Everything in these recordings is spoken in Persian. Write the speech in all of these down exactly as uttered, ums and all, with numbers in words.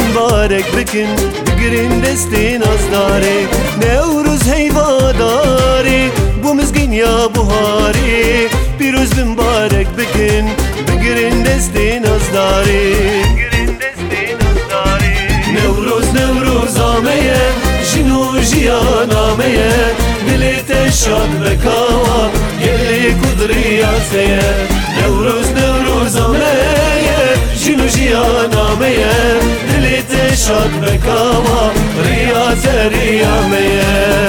مبارك بكن بگرین دستی نازداری نوروز هیواداری بو مزگین یا بوهاری پیروز مبارک بکن بگرین دستی نازداری نوروز نوروز آمه جنو جیان آمه دلیت شاد بکاوا گلی کدریاسه نوروز نوروز آمه جنو جیان آمه دلیت شاد بکاوا ریاض ریامه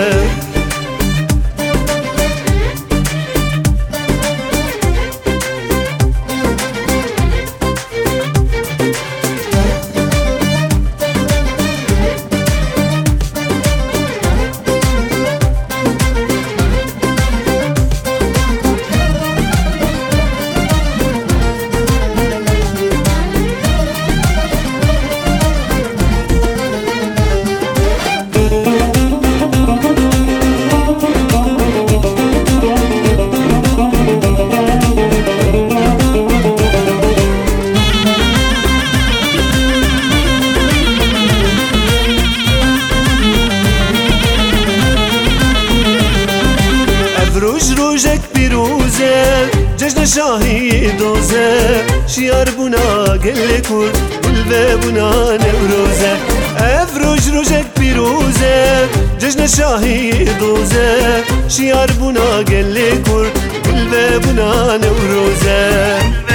روج روجك بيروزة ججن شاهي دوزة شيار بنا قل كل قلب بنا نوروزة اف روج روجك بيروزة ججن شاهي دوزة شيار بنا قل كل قلب بنا نوروزة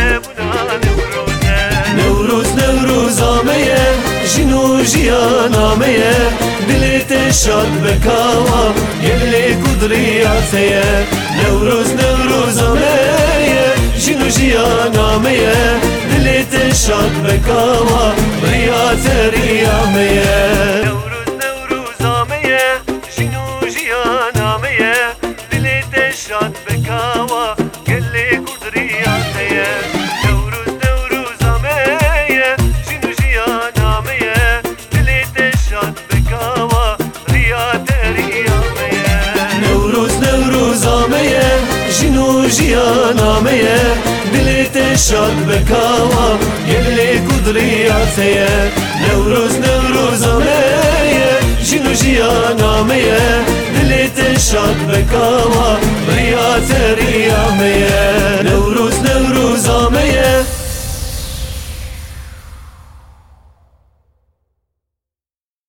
نوروز نوروز آمية جنو جيان آمية دلت شاد بكاوا يلي قدرياتي نوروز نوروز آمية جنو جيان آمية دلت شاد بكاوا ريات ريامية نوروز نوروز آمية جنو جيان آمية دلت شاد بكاوا يلي قدرياتي جيان آمية دلت شاد بكاوا يلي قدرياتي نوروز نوروز آمية جنو جيان آمية دلت شاد بكاوا ريات ريامية